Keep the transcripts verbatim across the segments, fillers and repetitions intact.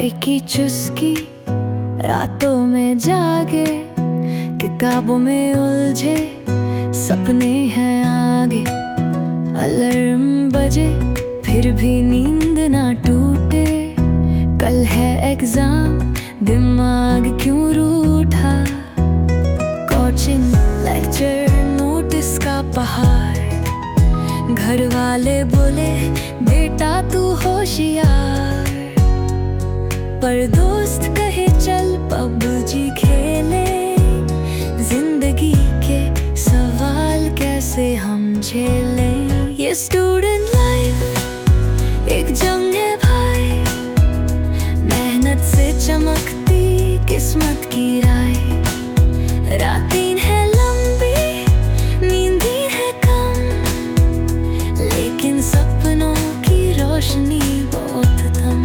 चाय की चुस्की रातों में जागे, किताबों में उलझे सपने हैं आगे। अलार्म बजे फिर भी नींद ना टूटे, कल है एग्जाम दिमाग क्यों रूठा। कोचिंग लेक्चर नोटिस का पहाड़, घर वाले बोले बेटा तू होशियार, पर दोस्त कहे चल पबजी खेले। जिंदगी के सवाल कैसे हम झेलें, ये स्टूडेंट लाइफ एक जंग है भाई। मेहनत से चमकती किस्मत की राय, रातें है लंबी नींदी है कम, लेकिन सपनों की रोशनी बहुत थम।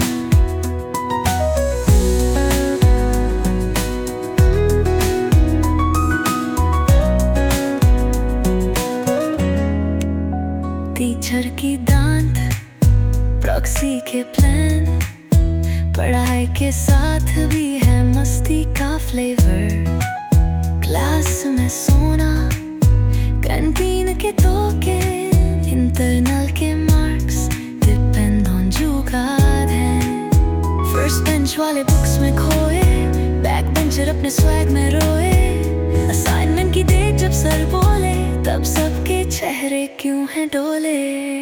टीचर की डांट, प्रॉक्सी के प्लान, पढ़ाई के साथ भी है मस्ती का फ्लेवर। क्लास में सोना, कैंटीन के तोके, इंटरनल के मार्क्स डिपेंड ऑन जुगाड़ है। फर्स्ट बेंच वाले बुक्स में खोए, बैक बेंचर अपने स्वैग में रोए। असाइनमेंट की डेट जब सर बोले, तब सबके चेहरे क्यों हैं डोले।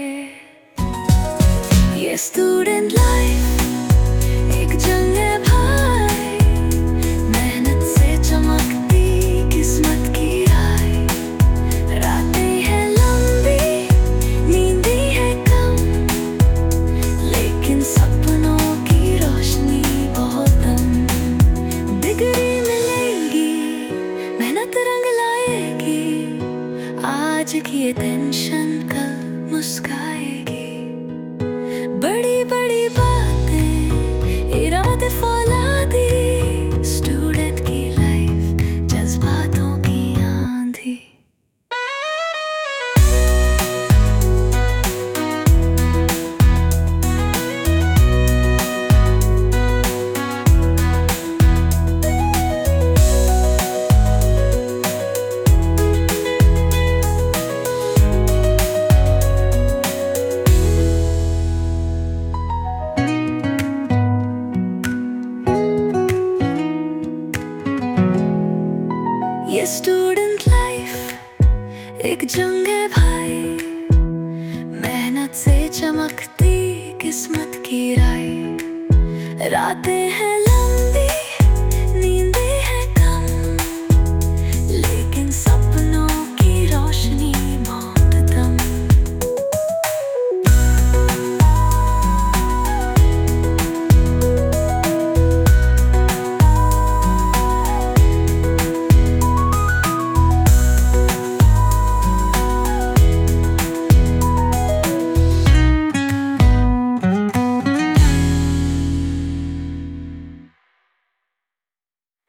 ये स्टूडेंट लाइफ एक जंग है भाई, मेहनत से चमकती किस्मत की राय। रातें हैं लंबी नींदी है कम, लेकिन सपनों की रोशनी बहुत कम। डिग्री मिलेगी मेहनत रंग लाएगी, आज की ये टेंशन कल मुस्काएगी। बड़ी बड़ी बातें इरादे फौलादी, स्टूडेंट की लाइफ जज्बातों की आंधी। ये स्टूडेंट लाइफ एक जंग है भाई, मेहनत से चमकती किस्मत की राय। रातें हैं